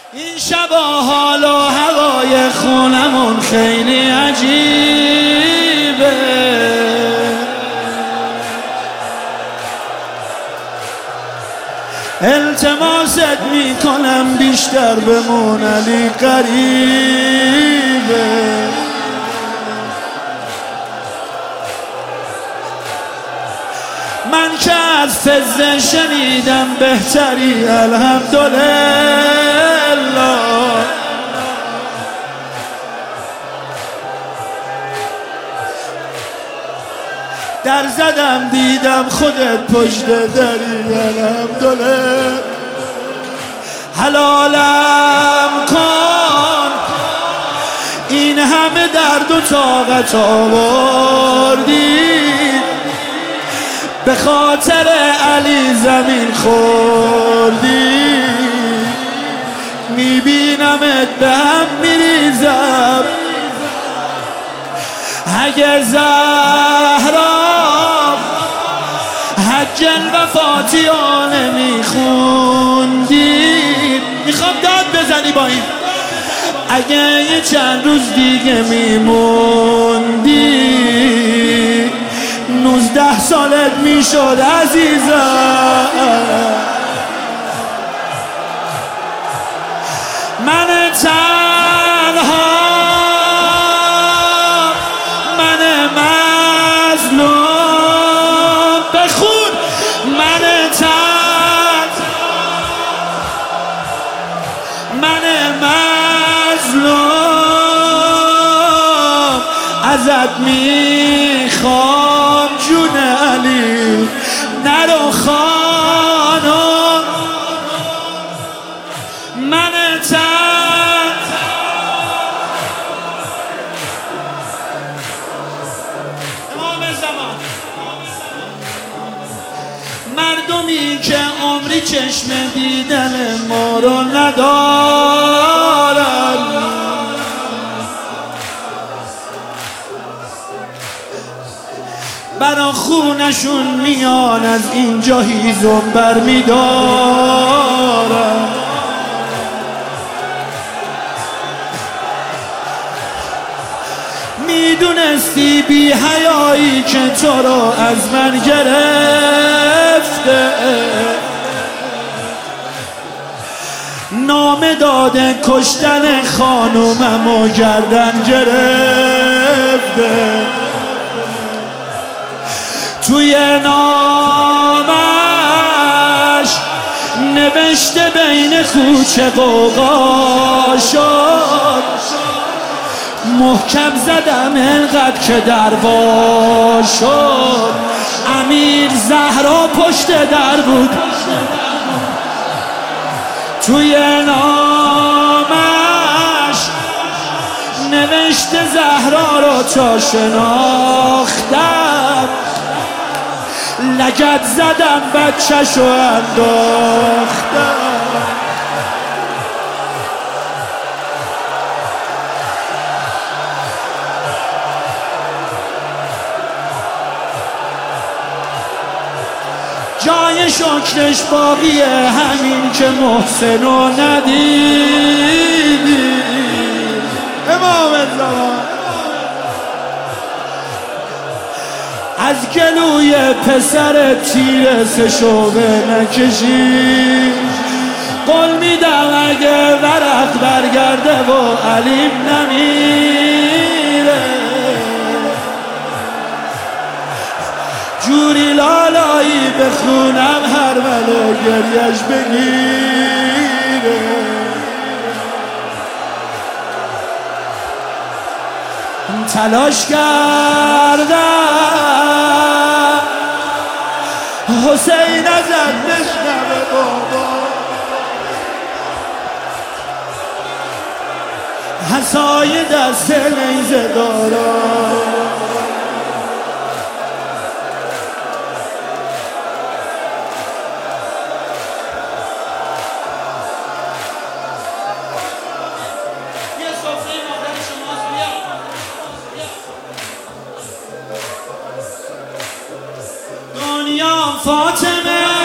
این شبا حال و هوای خونمون خیلی عجیبه، التماست میکنم بیشتر بمون علی قریبه. من که از فزه شنیدم بهتری الحمدلله، در زدم دیدم خودت پشت دری الحمدلله. حلالم کن این همه درد و طاقت آوردی، به خاطر علی زمین خوردی. میبینمت به هم میریزم، اگه زهرا حج الوفاتیانه میخوندی. میخوام داد بزنی با این، اگه یه چند روز دیگه میموندی 19 سالت میشد عزیزم. من تنها، من مظلوم، بخون من من مظلوم، ازت میخوام جون علی نرو خانم. من امام زمان، مردمی که عمری چشم دیدن ما رو ندارن، برا خونشون میان از اینجا هیزم برمیدارن. میدونستی بی حیایی که تو رو از من گرفته، نامه داده کشتن خانومم و گردن گرفته. توی نامش نوشته بین کوچه قوقا شد، محکم زدم انقدر که دروا شد. امیر زهرا پشت در بود، توی نامش نوشته زهرا رو تا شناختم، لگد زدم بچه‌شو انداختم. جای شکرش باقیه همین که محسنو ندیدی. امام زمان از گلوی پسر تیر سشوبه نکشی. قول میدم اگه ورق برگرده و علیم نمیره، جوری لالایی بخونم هر ولو گریش بگیره. تلاش کردم حسین ازت بشنوه بابا، حسای دست نیزه دارم. فاطمه